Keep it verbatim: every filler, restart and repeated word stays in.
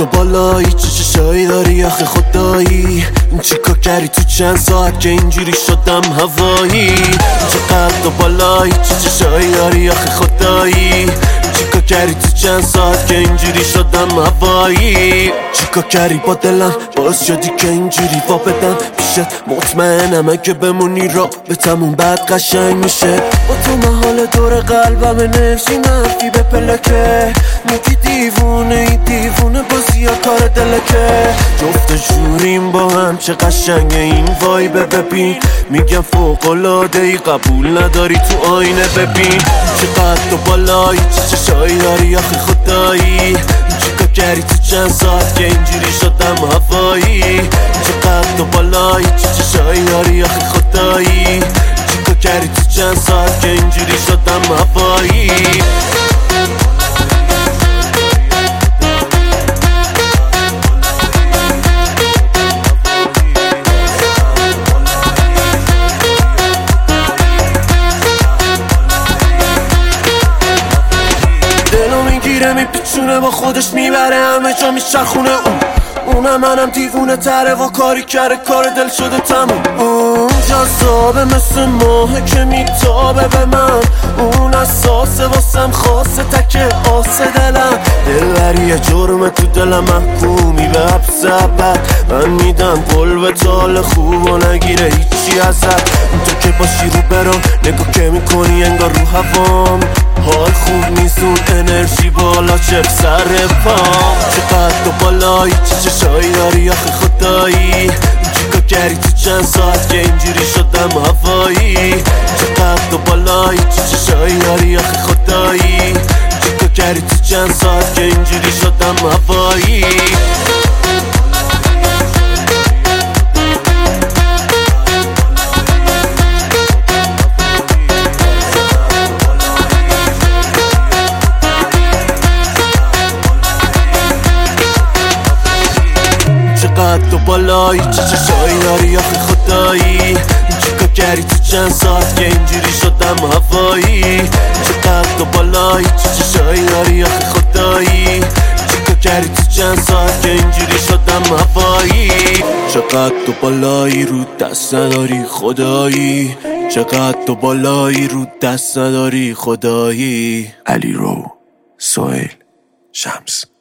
تو بالایی چه چشایی داری آخه خدایی، چیکار کردی تو چند ساعت که اینجوری شدم هوایی؟ چقدر تو بالایی چه چشایی داری آخه خدایی، چیکار کردی تو چند ساعت که اینجوری شدم هوایی؟ چیکار کردی با دلم باعث شدی که اینجوری وا بدم پیشت؟ مطمئنم اگه بمونی را به تموم بعد قشنگ میشه. با تو محال دور قلبم انرژی منفی به پلکه، میگی دیوونه ای دیوونه بازی یا کار دلکه. جفت جوریم با هم چه قشنگه این وایبه ببین، میگم فوق‌العاده ای قبول نداری تو آینه ببین. چقدر تو بالایی چه چشایی داری آخه خدایی، چیکار کردی تو چند ساعت که اینجوری شدم هوایی؟ چقدر تو بالایی چه چشایی داری آخه خدایی، چیکار کردی تو چند ساعت که اینجوری شدم هوایی؟ میپیچونه با خودش میبره همه جا میچرخونه اون اونم منم دیوونه تره و کاری کرده کار دل شده تموم. اون جذابه مثل ماهه که میتابه به من، اون اساسه واسم خاصه تکه آسه دلم. دلبریه جرمه تو دلم محکومی به حبس ابد، من میدم قول به تال خوب و نگیره هیچی ازت. تو که باشی رو برام نگاه که میکنی انگار رو هوام، حال خوب نیستون انرژی بالا چه سر پام. چقدر تو بالایی چه چشایی داری آخه خدایی، چیکار کردی تو چند ساعت که اینجوری شدم هوایی؟ چقدر تو بالایی چه چشایی داری آخه خدایی، چیکار کردی تو چند ساعت که اینجوری شدم هوایی؟ چقدر تو بالایی چه چشایی داری آخه خدایی، چیکار کردی تو چند ساعت که اینجوری شدم هوایی؟ چقدر تو بالایی چه چشایی داری آخه خدایی، چیکار کردی تو چند ساعت که اینجوری شدم هوایی؟ چقدر تو بالایی رو دست نداری خدایی، چقدر تو بالایی رو دست نداری خدایی. علی رو، سهیل، شمس.